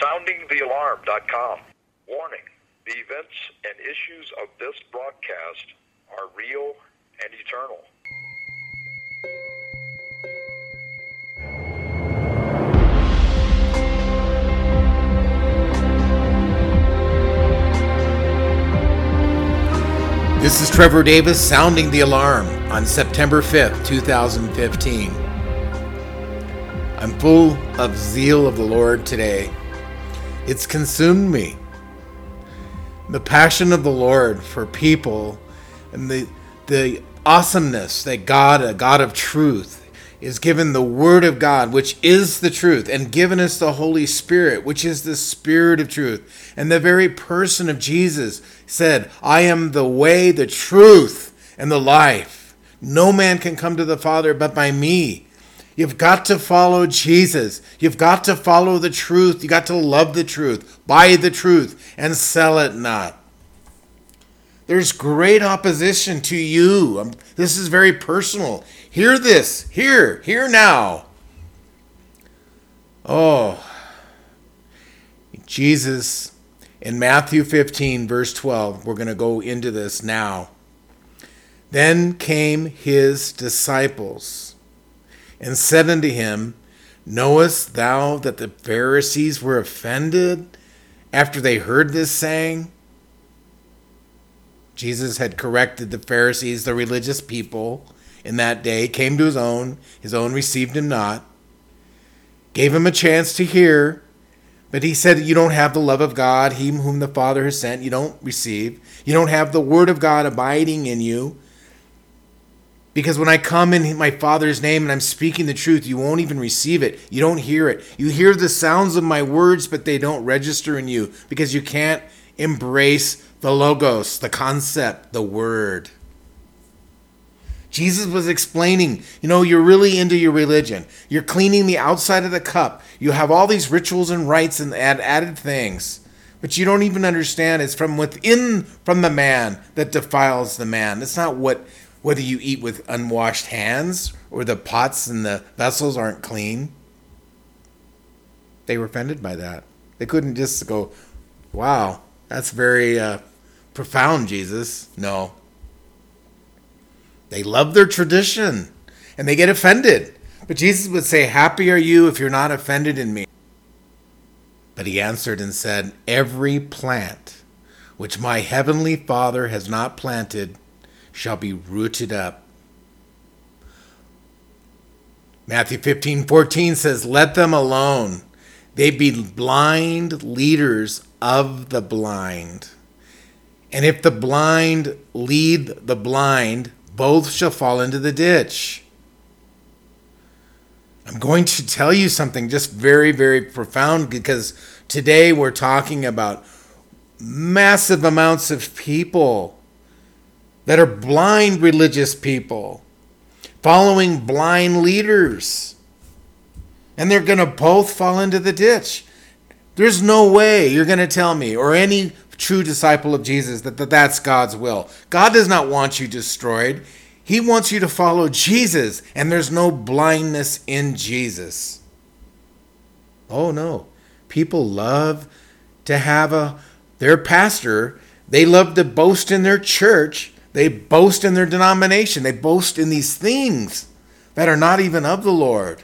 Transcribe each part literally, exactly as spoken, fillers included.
sounding the alarm dot com. Warning, the events and issues of this broadcast are real and eternal. This is Trevor Davis sounding the alarm on September fifth, twenty fifteen. I'm full of zeal of the Lord today. It's consumed me. The passion of the Lord for people and the the awesomeness that God, a God of truth, is given the Word of God, which is the truth, and given us the Holy Spirit, which is the Spirit of truth. And the very person of Jesus said, I am the way, the truth, and the life. No man can come to the Father but by me. You've got to follow Jesus. You've got to follow the truth. You got to love the truth, buy the truth, and sell it not. There's great opposition to you. Um, this is very personal. Hear this. Hear. Hear now. Oh. Jesus, in Matthew fifteen, verse twelve, we're going to go into this now. Then came his disciples and said unto him, Knowest thou that the Pharisees were offended after they heard this saying? Jesus had corrected the Pharisees, the religious people, in that day, came to his own, his own received him not, gave him a chance to hear, but he said, you don't have the love of God, he whom the Father has sent, you don't receive. You don't have the word of God abiding in you, because when I come in my Father's name and I'm speaking the truth, you won't even receive it. You don't hear it. You hear the sounds of my words, but they don't register in you, because you can't embrace the logos, the concept, the word. Jesus was explaining, you know, you're really into your religion. You're cleaning the outside of the cup. You have all these rituals and rites and add, added things, but you don't even understand it's from within, from the man that defiles the man. It's not what whether you eat with unwashed hands or the pots and the vessels aren't clean. They were offended by that. They couldn't just go, wow, that's very uh, profound, Jesus. No. They love their tradition, and they get offended. But Jesus would say, happy are you if you're not offended in me. But he answered and said, every plant which my heavenly Father has not planted shall be rooted up. Matthew fifteen fourteen says, let them alone. They be blind leaders of the blind. And if the blind lead the blind, both shall fall into the ditch. I'm going to tell you something just very, very profound, because today we're talking about massive amounts of people that are blind religious people following blind leaders. And they're going to both fall into the ditch. There's no way you're going to tell me, or any true disciple of Jesus, that, that that's God's will. God does not want you destroyed. He wants you to follow Jesus, and there's no blindness in Jesus. Oh no. People love to have a their pastor. They love to boast in their church. They boast in their denomination. They boast in these things that are not even of the Lord.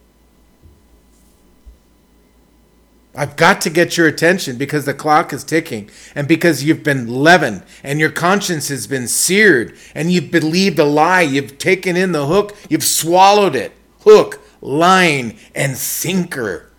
I've got to get your attention, because the clock is ticking, and because you've been leavened and your conscience has been seared and you've believed a lie. You've taken in the hook. You've swallowed it. Hook, line, and sinker.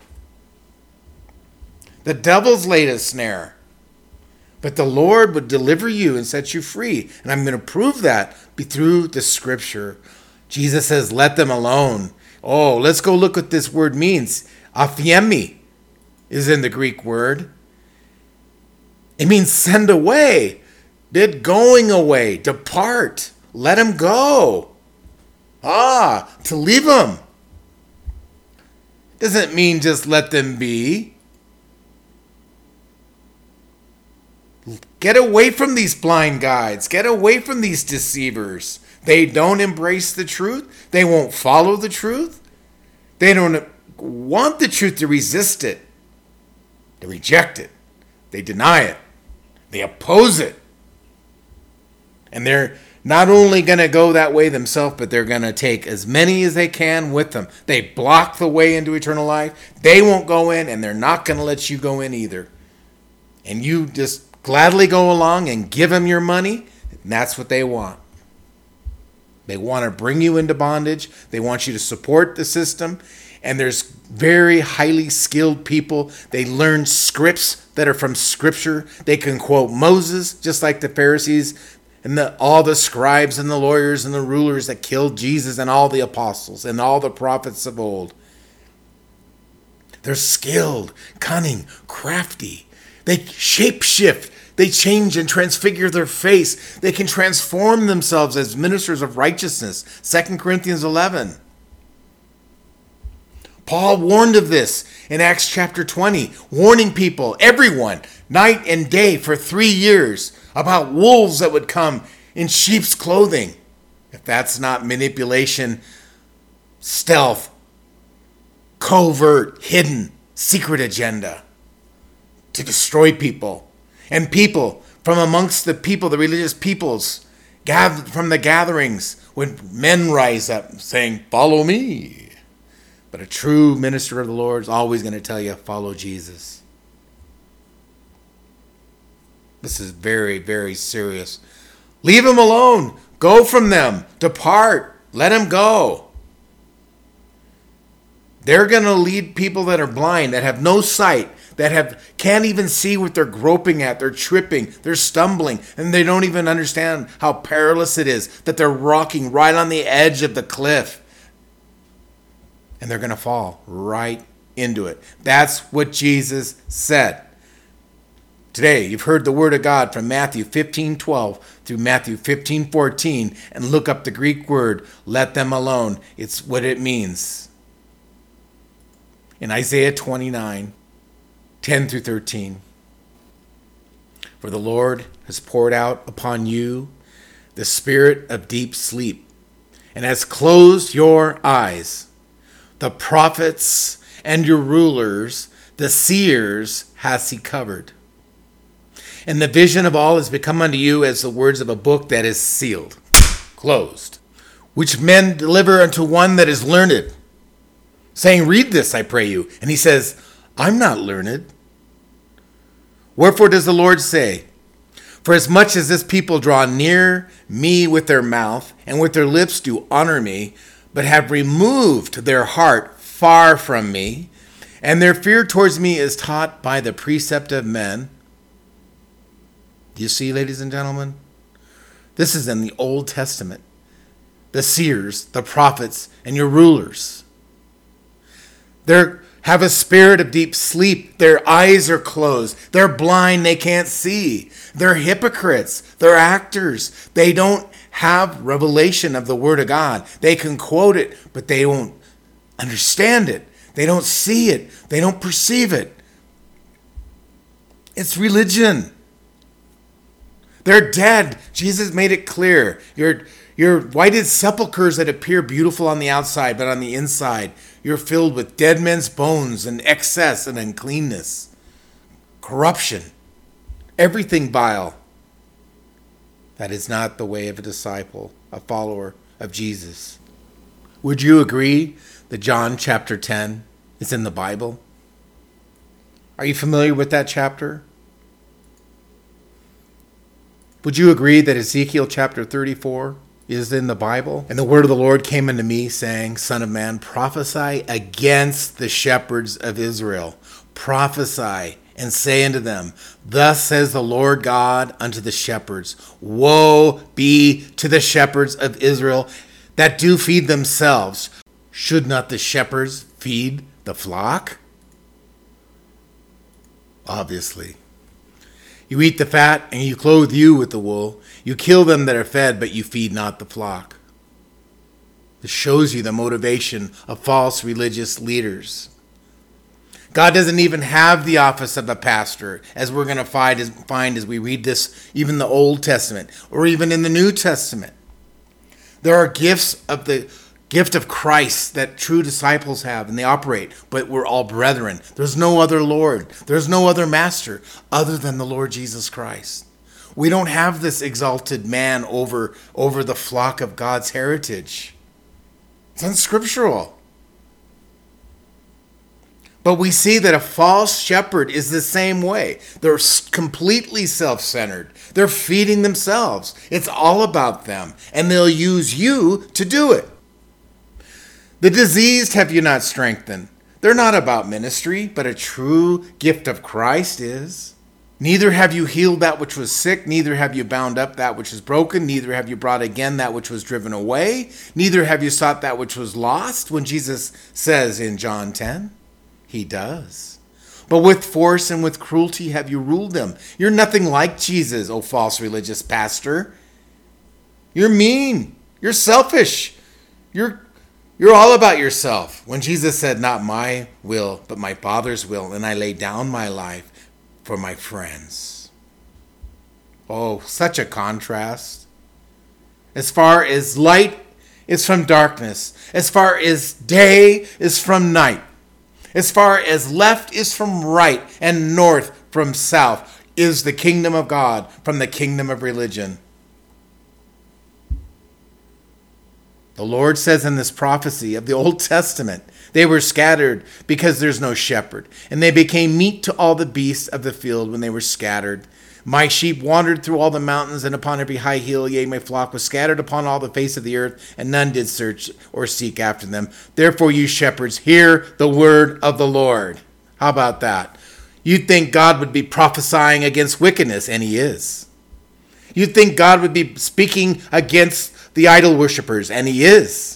The devil's laid a snare, but the Lord would deliver you and set you free. And I'm going to prove that through the scripture. Jesus says, let them alone. Oh, let's go look what this word means. Aphiemi is in the Greek word. It means send away. Bid going away. Depart. Let him go. Ah, to leave him. Doesn't mean just let them be. Get away from these blind guides. Get away from these deceivers. They don't embrace the truth. They won't follow the truth. They don't want the truth to resist it. They reject it. They deny it. They oppose it. And they're not only going to go that way themselves, but they're going to take as many as they can with them. They block the way into eternal life. They won't go in, and they're not going to let you go in either. And you just gladly go along and give them your money, and that's what they want. They want to bring you into bondage. They want you to support the system. And there's very highly skilled people. They learn scripts that are from Scripture. They can quote Moses, just like the Pharisees and the, all the scribes and the lawyers and the rulers that killed Jesus and all the apostles and all the prophets of old. They're skilled, cunning, crafty. They shape-shift. They change and transfigure their face. They can transform themselves as ministers of righteousness. Second Corinthians eleven. Paul warned of this in Acts chapter twenty, warning people, everyone, night and day for three years about wolves that would come in sheep's clothing. If that's not manipulation, stealth, covert, hidden, secret agenda to destroy people. And people from amongst the people, the religious peoples, gathered from the gatherings, when men rise up saying, follow me. But a true minister of the Lord is always going to tell you, follow Jesus. This is very, very serious. Leave them alone. Go from them. Depart. Let them go. They're going to lead people that are blind, that have no sight, that have can't even see what they're groping at. They're tripping. They're stumbling. And they don't even understand how perilous it is, that they're rocking right on the edge of the cliff. And they're going to fall right into it. That's what Jesus said. Today, you've heard the word of God from Matthew fifteen twelve through Matthew fifteen fourteen, and look up the Greek word, let them alone. It's what it means. In Isaiah twenty-nine, ten through thirteen. For the Lord has poured out upon you the spirit of deep sleep, and has closed your eyes. The prophets and your rulers, the seers, has he covered. And the vision of all has become unto you as the words of a book that is sealed, closed, which men deliver unto one that is learned, saying, read this, I pray you. And he says, I'm not learned. Wherefore does the Lord say, for as much as this people draw near me with their mouth, and with their lips do honor me, but have removed their heart far from me, and their fear towards me is taught by the precept of men. Do you see, ladies and gentlemen? This is in the Old Testament. The seers, the prophets, and your rulers. They have a spirit of deep sleep. Their eyes are closed. They're blind. They can't see. They're hypocrites. They're actors. They don't have revelation of the Word of God. They can quote it, but they don't understand it. They don't see it. They don't perceive it. It's religion. They're dead. Jesus made it clear. You're, you're whited sepulchres that appear beautiful on the outside, but on the inside, you're filled with dead men's bones and excess and uncleanness, corruption, everything vile. That is not the way of a disciple, a follower of Jesus. Would you agree that John chapter ten is in the Bible? Are you familiar with that chapter? Would you agree that Ezekiel chapter thirty-four is in the Bible? And the word of the Lord came unto me, saying, Son of man, prophesy against the shepherds of Israel. Prophesy and say unto them, thus says the Lord God unto the shepherds, woe be to the shepherds of Israel that do feed themselves. Should not the shepherds feed the flock? Obviously. You eat the fat, and you clothe you with the wool. You kill them that are fed, but you feed not the flock. This shows you the motivation of false religious leaders. God doesn't even have the office of a pastor, as we're going to find as, find as we read this, even in the Old Testament, or even in the New Testament. There are gifts of the gift of Christ that true disciples have, and they operate, but we're all brethren. There's no other Lord. There's no other master other than the Lord Jesus Christ. We don't have this exalted man over, over the flock of God's heritage. It's unscriptural. But we see that a false shepherd is the same way. They're completely self-centered. They're feeding themselves. It's all about them. And they'll use you to do it. The diseased have you not strengthened. They're not about ministry, but a true gift of Christ is. Neither have you healed that which was sick, neither have you bound up that which is broken, neither have you brought again that which was driven away, neither have you sought that which was lost, when Jesus says in John ten, he does. But with force and with cruelty have you ruled them. You're nothing like Jesus, O false religious pastor. You're mean. You're selfish. You're You're all about yourself. When Jesus said, not my will, but my Father's will, and I lay down my life for my friends. Oh, such a contrast. As far as light is from darkness, as far as day is from night, as far as left is from right, and north from south, is the kingdom of God from the kingdom of religion. The Lord says in this prophecy of the Old Testament, they were scattered because there's no shepherd, and they became meat to all the beasts of the field when they were scattered. My sheep wandered through all the mountains and upon every high hill, yea, my flock was scattered upon all the face of the earth, and none did search or seek after them. Therefore, you shepherds, hear the word of the Lord. How about that? You'd think God would be prophesying against wickedness, and he is. You'd think God would be speaking against the idol worshippers, and he is.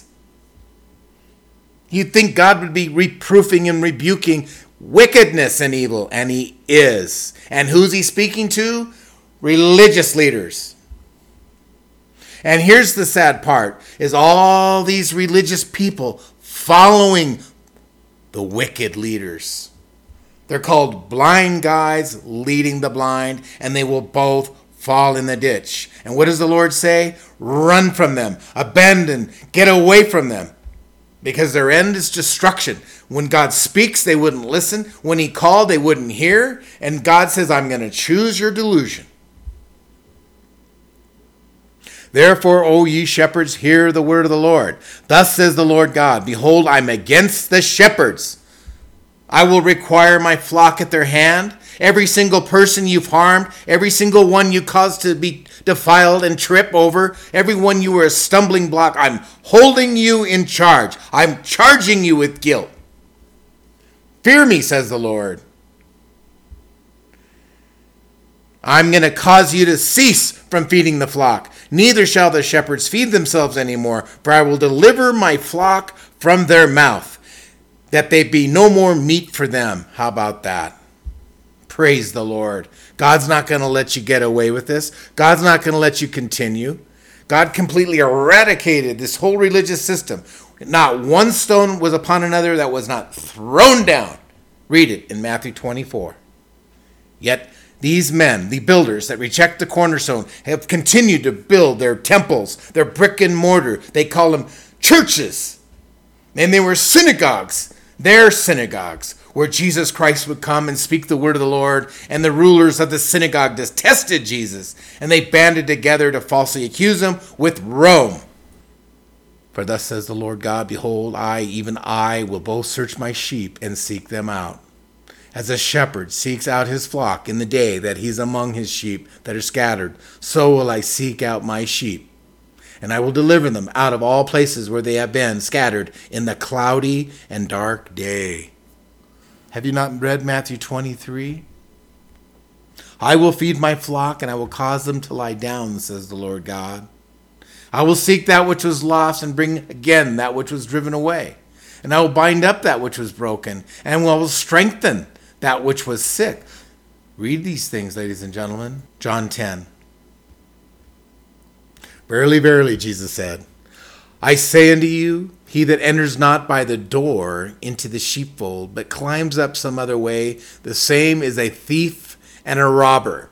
You'd think God would be reproofing and rebuking wickedness and evil, and he is. And who's he speaking to? Religious leaders. And here's the sad part, is all these religious people following the wicked leaders. They're called blind guides leading the blind, and they will both fall in the ditch. And what does the Lord say? Run from them, abandon, get away from them. Because their end is destruction. When God speaks, they wouldn't listen. When he called, they wouldn't hear. And God says, I'm going to choose your delusion. Therefore, O ye shepherds, hear the word of the Lord. Thus says the Lord God, behold, I'm against the shepherds. I will require my flock at their hand. Every single person you've harmed, every single one you caused to be defiled and trip over, every one you were a stumbling block, I'm holding you in charge. I'm charging you with guilt. Fear me, says the Lord. I'm going to cause you to cease from feeding the flock. Neither shall the shepherds feed themselves anymore, for I will deliver my flock from their mouth, that they be no more meat for them. How about that? Praise the Lord. God's not going to let you get away with this. God's not going to let you continue. God completely eradicated this whole religious system. Not one stone was upon another that was not thrown down. Read it in Matthew twenty-four. Yet these men, the builders that reject the cornerstone, have continued to build their temples, their brick and mortar. They call them churches. And they were synagogues, their synagogues, where Jesus Christ would come and speak the word of the Lord, and the rulers of the synagogue detested Jesus, and they banded together to falsely accuse him with Rome. For thus says the Lord God, behold, I, even I, will both search my sheep and seek them out. As a shepherd seeks out his flock in the day that he's among his sheep that are scattered, so will I seek out my sheep. And I will deliver them out of all places where they have been scattered in the cloudy and dark day. Have you not read Matthew twenty-three? I will feed my flock, and I will cause them to lie down, says the Lord God. I will seek that which was lost, and bring again that which was driven away. And I will bind up that which was broken, and I will strengthen that which was sick. Read these things, ladies and gentlemen. John ten. Verily, verily, Jesus said, I say unto you, he that enters not by the door into the sheepfold, but climbs up some other way, the same is a thief and a robber.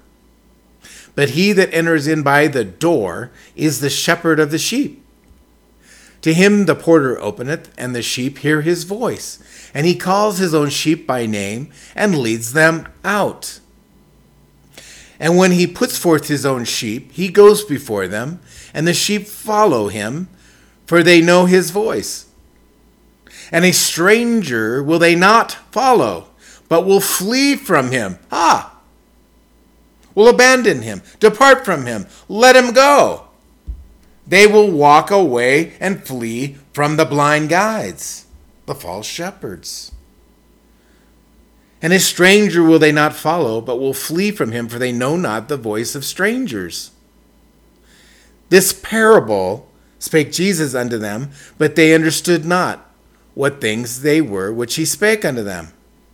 But he that enters in by the door is the shepherd of the sheep. To him the porter openeth, and the sheep hear his voice. And he calls his own sheep by name, and leads them out. And when he puts forth his own sheep, he goes before them, and the sheep follow him, for they know his voice. And a stranger will they not follow, but will flee from him. Ah! Will abandon him, depart from him, let him go. They will walk away and flee from the blind guides, the false shepherds. And a stranger will they not follow, but will flee from him, for they know not the voice of strangers. This parable spake Jesus unto them, but they understood not what things they were which he spake unto them.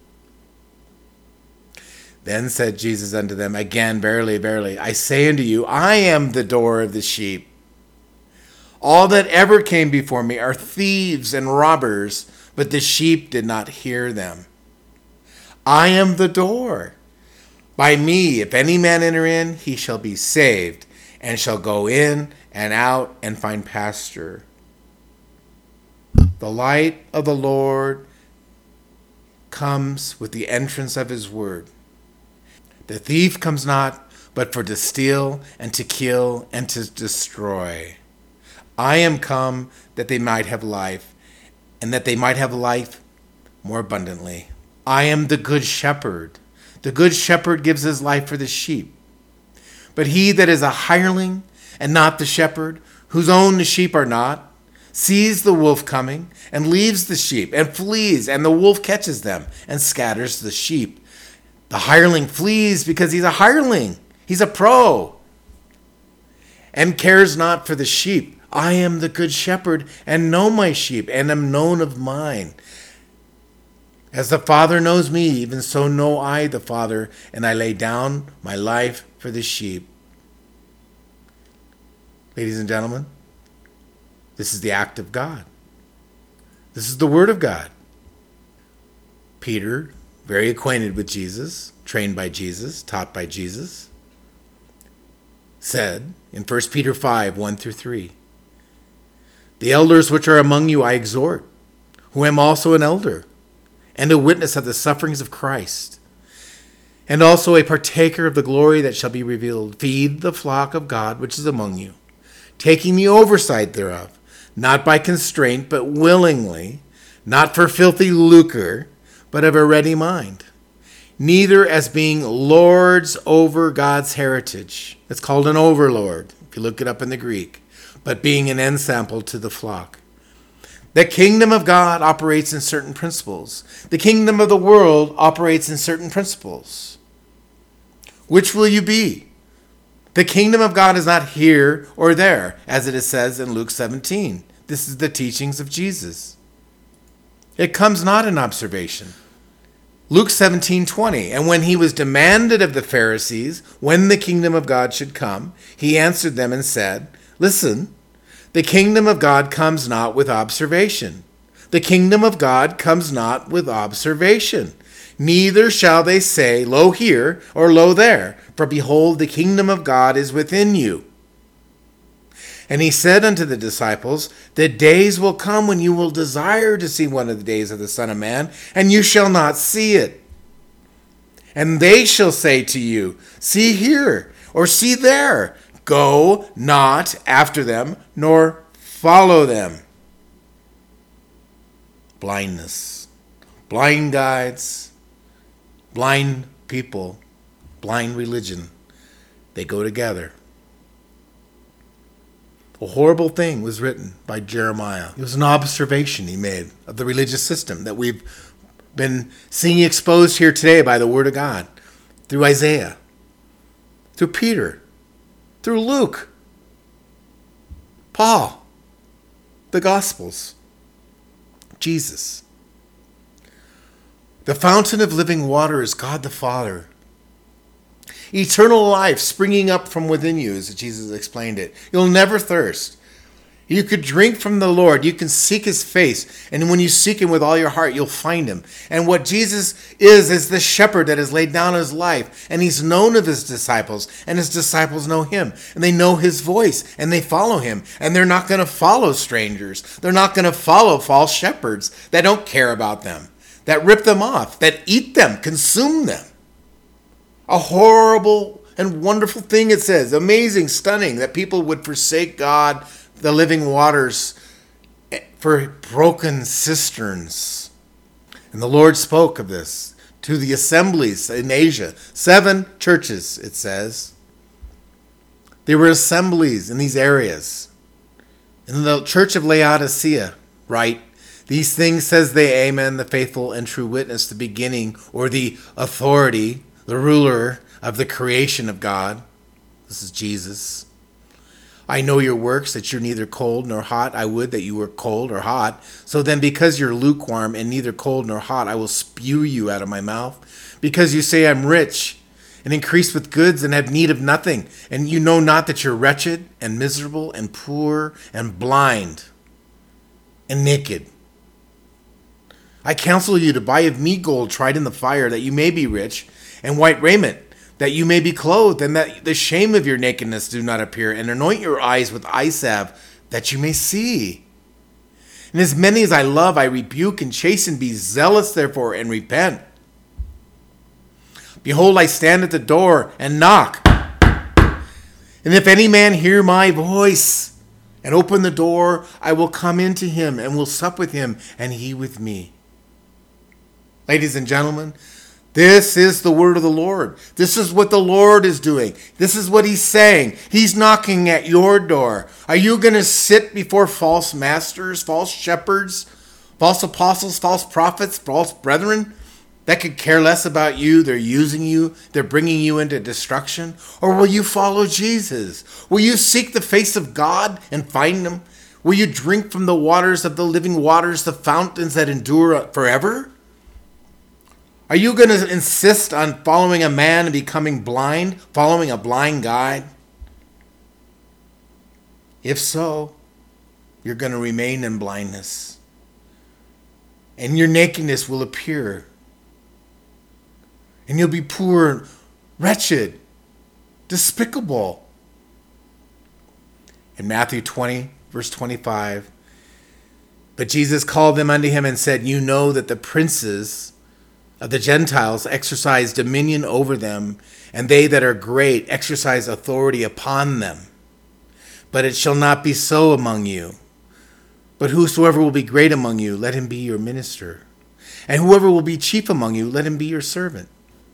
Then said Jesus unto them again, Verily, verily, I say unto you, I am the door of the sheep. All that ever came before me are thieves and robbers, but the sheep did not hear them. I am the door. By me, if any man enter in, he shall be saved, and shall go in and out and find pasture. The light of the Lord comes with the entrance of his word. The thief comes not, but for to steal and to kill and to destroy. I am come that they might have life, and that they might have life more abundantly. I am the good shepherd. The good shepherd gives his life for the sheep. But he that is a hireling, and not the shepherd, whose own the sheep are not, sees the wolf coming, and leaves the sheep, and flees, and the wolf catches them, and scatters the sheep. The hireling flees because he's a hireling. He's a pro, and cares not for the sheep. I am the good shepherd, and know my sheep, and am known of mine. As the Father knows me, even so know I the Father, and I lay down my life for the sheep. Ladies and gentlemen, this is the act of God. This is the word of God. Peter, very acquainted with Jesus, trained by Jesus, taught by Jesus, said in First Peter five, one through three, The elders which are among you I exhort, who am also an elder, and a witness of the sufferings of Christ, and also a partaker of the glory that shall be revealed. Feed the flock of God which is among you, taking the oversight thereof, not by constraint, but willingly, not for filthy lucre, but of a ready mind, neither as being lords over God's heritage. It's called an overlord, if you look it up in the Greek, but being an ensample to the flock. The kingdom of God operates in certain principles. The kingdom of the world operates in certain principles. Which will you be? The kingdom of God is not here or there, as it says in Luke seventeen. This is the teachings of Jesus. It comes not in observation. Luke seventeen twenty, and when he was demanded of the Pharisees when the kingdom of God should come, he answered them and said, Listen, the kingdom of God comes not with observation. The kingdom of God comes not with observation. Neither shall they say, Lo here, or Lo there, for behold, the kingdom of God is within you. And he said unto the disciples, The days will come when you will desire to see one of the days of the Son of Man, and you shall not see it. And they shall say to you, See here, or see there. Go not after them, nor follow them. Blindness, blind guides, blind people, blind religion, they go together. A horrible thing was written by Jeremiah. It was an observation he made of the religious system that we've been seeing exposed here today by the Word of God, through Isaiah, through Peter, through Luke, Paul, the Gospels, Jesus. The fountain of living water is God the Father. Eternal life springing up from within you, as Jesus explained it. You'll never thirst. You could drink from the Lord. You can seek his face. And when you seek him with all your heart, you'll find him. And what Jesus is, is the shepherd that has laid down his life. And he's known of his disciples. And his disciples know him. And they know his voice. And they follow him. And they're not going to follow strangers. They're not going to follow false shepherds that don't care about them, that rip them off, that eat them, consume them. A horrible and wonderful thing, it says. Amazing, stunning, that people would forsake God, the living waters, for broken cisterns. And the Lord spoke of this to the assemblies in Asia. Seven churches, it says. There were assemblies in these areas. In the church of Laodicea, right? These things says the Amen, the faithful and true witness, the beginning or the authority, the ruler of the creation of God. This is Jesus. I know your works, that you're neither cold nor hot. I would that you were cold or hot. So then, because you're lukewarm and neither cold nor hot, I will spew you out of my mouth. Because you say, I'm rich and increased with goods and have need of nothing. And you know not that you're wretched and miserable and poor and blind and naked. I counsel you to buy of me gold tried in the fire, that you may be rich, and white raiment, that you may be clothed, and that the shame of your nakedness do not appear, and anoint your eyes with eye salve, that you may see. And as many as I love, I rebuke and chasten. Be zealous, therefore, and repent. Behold, I stand at the door and knock. And if any man hear my voice and open the door, I will come into him and will sup with him, and he with me. Ladies and gentlemen, this is the word of the Lord. This is what the Lord is doing. This is what he's saying. He's knocking at your door. Are you going to sit before false masters, false shepherds, false apostles, false prophets, false brethren that could care less about you? They're using you. They're bringing you into destruction. Or will you follow Jesus? Will you seek the face of God and find him? Will you drink from the waters of the living waters, the fountains that endure forever? Are you going to insist on following a man and becoming blind, following a blind guide? If so, you're going to remain in blindness, and your nakedness will appear, and you'll be poor, wretched, despicable. In Matthew twenty, verse twenty-five, but Jesus called them unto him and said, you know that the princes of the Gentiles exercise dominion over them, and they that are great exercise authority upon them. But it shall not be so among you. But whosoever will be great among you, let him be your minister. And whoever will be chief among you, let him be your servant.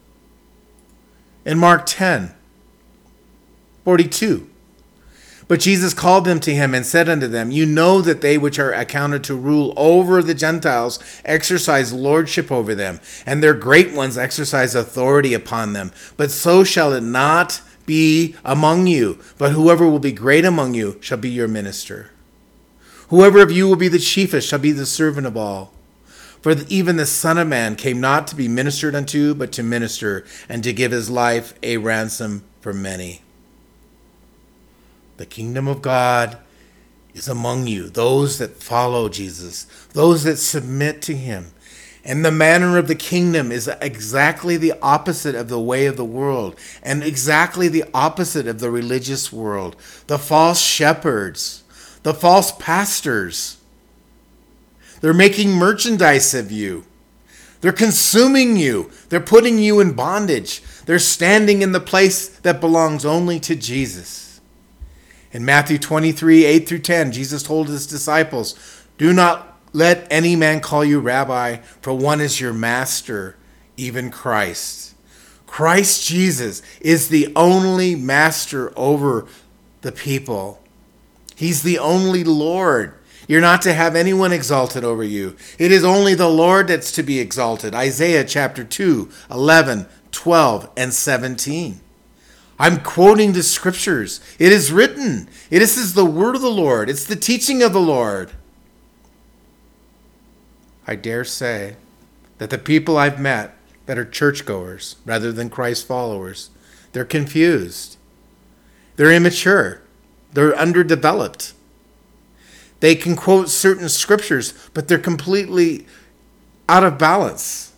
In Mark ten, forty-two, but Jesus called them to him and said unto them, you know that they which are accounted to rule over the Gentiles exercise lordship over them, and their great ones exercise authority upon them. But so shall it not be among you. But whoever will be great among you shall be your minister. Whoever of you will be the chiefest shall be the servant of all. For even the Son of Man came not to be ministered unto, but to minister, and to give his life a ransom for many. The kingdom of God is among you, those that follow Jesus, those that submit to him. And the manner of the kingdom is exactly the opposite of the way of the world, and exactly the opposite of the religious world. The false shepherds, the false pastors, they're making merchandise of you. They're consuming you. They're putting you in bondage. They're standing in the place that belongs only to Jesus. In Matthew twenty-three, eight through ten, Jesus told his disciples, do not let any man call you rabbi, for one is your master, even Christ. Christ Jesus is the only master over the people. He's the only Lord. You're not to have anyone exalted over you. It is only the Lord that's to be exalted. Isaiah chapter two, eleven, twelve, and seventeen. I'm quoting the scriptures. It is written. This is the word of the Lord. It's the teaching of the Lord. I dare say that the people I've met that are churchgoers rather than Christ followers, they're confused. They're immature. They're underdeveloped. They can quote certain scriptures, but they're completely out of balance.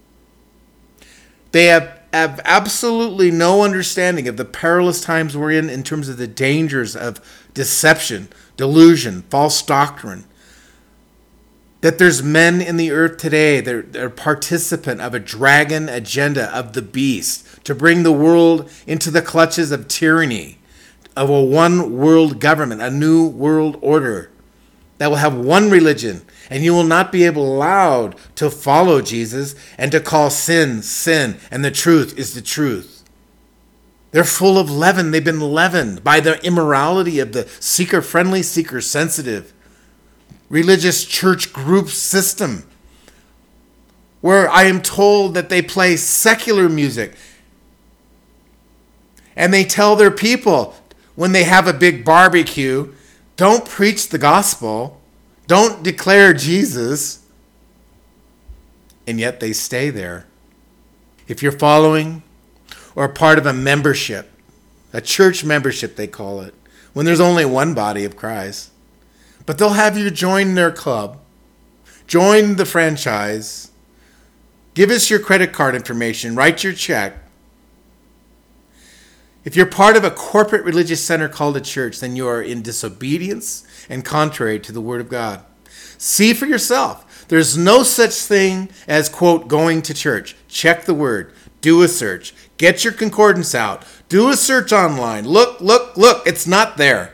They have, have absolutely no understanding of the perilous times we're in in terms of the dangers of deception, delusion, false doctrine. That there's men in the earth today that are participant of a dragon agenda of the beast to bring the world into the clutches of tyranny, of a one world government, a new world order that will have one religion, and you will not be able allowed to follow Jesus and to call sin, sin, and the truth is the truth. They're full of leaven. They've been leavened by the immorality of the seeker-friendly, seeker-sensitive religious church group system, where I am told that they play secular music and they tell their people when they have a big barbecue, don't preach the gospel, don't declare Jesus, and yet they stay there. If you're following or part of a membership, a church membership they call it, when there's only one body of Christ, but they'll have you join their club, join the franchise, give us your credit card information, write your check. If you're part of a corporate religious center called a church, then you are in disobedience and contrary to the Word of God. See for yourself. There's no such thing as, quote, going to church. Check the Word. Do a search. Get your concordance out. Do a search online. Look, look, look. It's not there.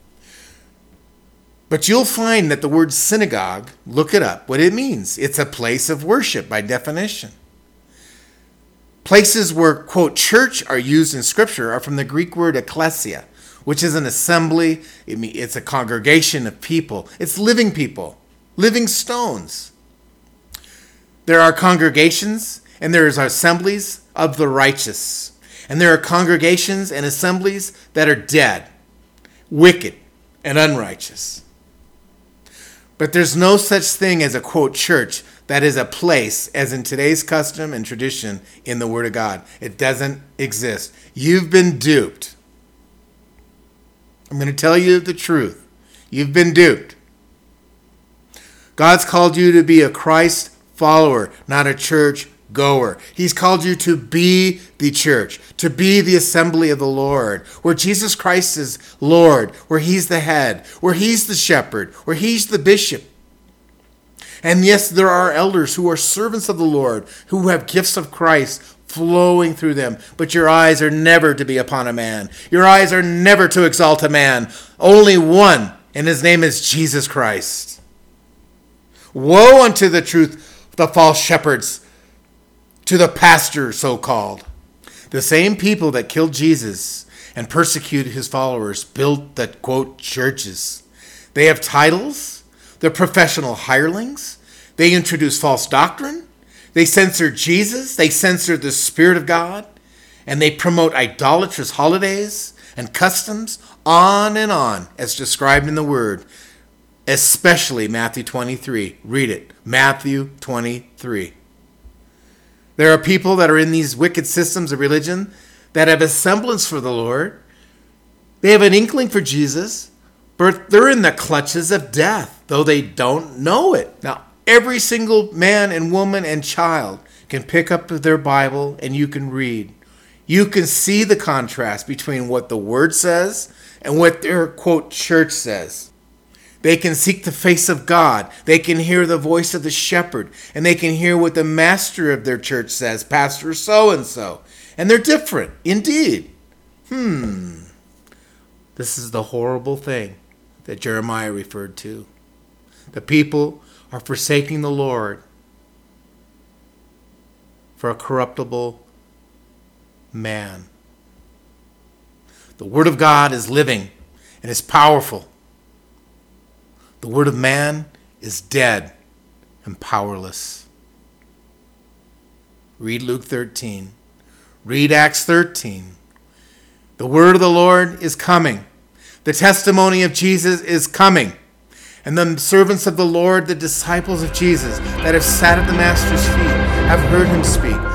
But you'll find that the word synagogue, look it up, what it means. It's a place of worship by definition. Places where, quote, church are used in Scripture are from the Greek word ekklesia, which is an assembly. It's a congregation of people. It's living people, living stones. There are congregations and there are assemblies of the righteous. And there are congregations and assemblies that are dead, wicked, and unrighteous. But there's no such thing as a, quote, church that is a place, as in today's custom and tradition in the Word of God. It doesn't exist. You've been duped. I'm going to tell you the truth. You've been duped. God's called you to be a Christ follower, not a church goer. He's called you to be the church, to be the assembly of the Lord, where Jesus Christ is Lord, where he's the head, where he's the shepherd, where he's the bishop. And yes, there are elders who are servants of the Lord, who have gifts of Christ flowing through them. But your eyes are never to be upon a man. Your eyes are never to exalt a man. Only one, and his name is Jesus Christ. Woe unto the truth, the false shepherds, to the pastor so-called. The same people that killed Jesus and persecuted his followers built the, quote, churches. They have titles. They're professional hirelings. They introduce false doctrine. They censor Jesus. They censor the Spirit of God. And they promote idolatrous holidays and customs, on and on, as described in the Word, especially Matthew twenty-three. Read it. Matthew twenty-three. There are people that are in these wicked systems of religion that have a semblance for the Lord. They have an inkling for Jesus, but they're in the clutches of death, though they don't know it. Now, every single man and woman and child can pick up their Bible and you can read. You can see the contrast between what the Word says and what their, quote, church says. They can seek the face of God. They can hear the voice of the shepherd. And they can hear what the master of their church says, Pastor so-and-so. And they're different, indeed. Hmm. This is the horrible thing that Jeremiah referred to. The people are forsaking the Lord for a corruptible man. The Word of God is living and is powerful. The word of man is dead and powerless. Read Luke thirteen. Read Acts thirteen. The word of the Lord is coming. The testimony of Jesus is coming. And the servants of the Lord, the disciples of Jesus that have sat at the Master's feet, have heard him speak.